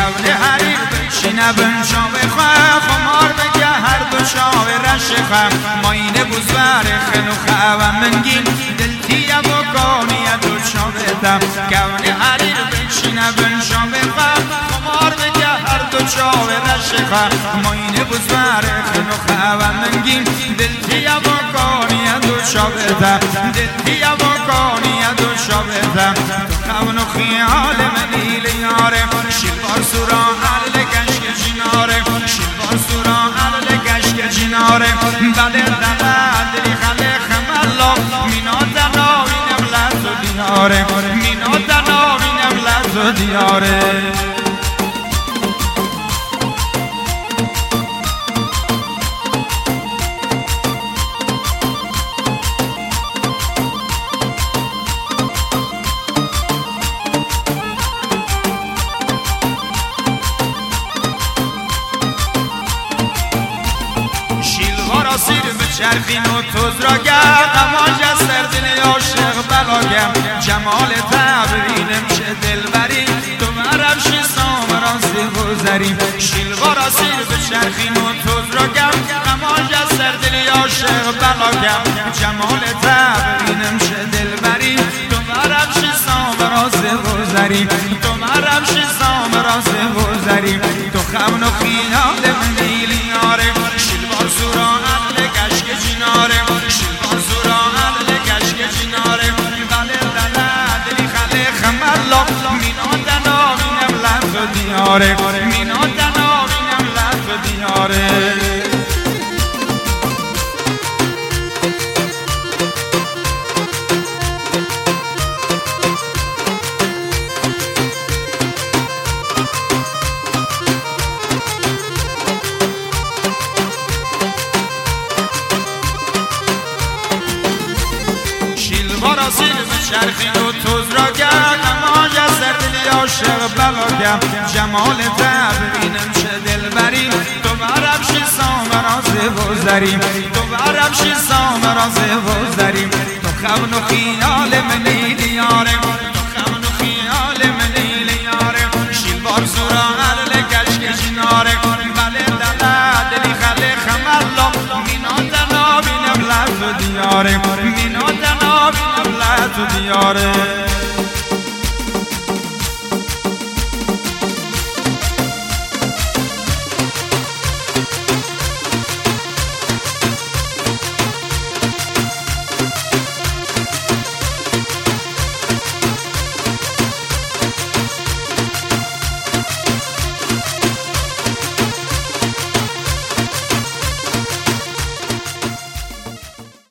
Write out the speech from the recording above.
کون حریر بچینه بنشاو خواه خمار بگه هر دو شاو رشخه ماینه بوزبر خنوخه و منگین دلتیه و کانیه دو شاوه کون حریر بچینه بنشاو خواه خمار بگه هر دو شاو رشخه ماینه بوزبر خنوخه و منگین دلتیه و کانیه دو شاوه دلتیه و کانیه دو شاوه کون و خیال منیل یاره شیلوار سورا عرل گشک جناره شیلوار سورا عرل گشک جناره بله دلی خله خمالا مینا دناوینم لحظ و دیاره مینا دناوینم لحظ و دیاره سیر بچرخین و توز را گرد اماج از سردل عاشق بلاگم جمال تبرینم چه دلبری تو مرمشی سامرازی گذریم شیلوارا سیر بچرخین و توز را گرد اماج از سردل عاشق بلاگم جمال تبرینم چه دلبری تو مرمشی سامرازی گذریم تو مرمشی سامرازی گذریم تو خمن و خیال منیل یاره شیلوار سورا دیاره مینا دناوینم لحظ دیاره شیلوارا سیر بچرخین و توز را گرد اماج از سردلی عاشق بلاگم جمال تبرینم چه دلبری تو برمشی سامرازه وزریم تو برمشی سامرازه وزریم تو خون و خیال منیل یارم تو خون و خیال منیل یارم شیلوار سورا عرل گشک جناره بله دلی خله خمالا مینا دناوینم لحظ و دیاره مینا دناوینم لحظ و دیاره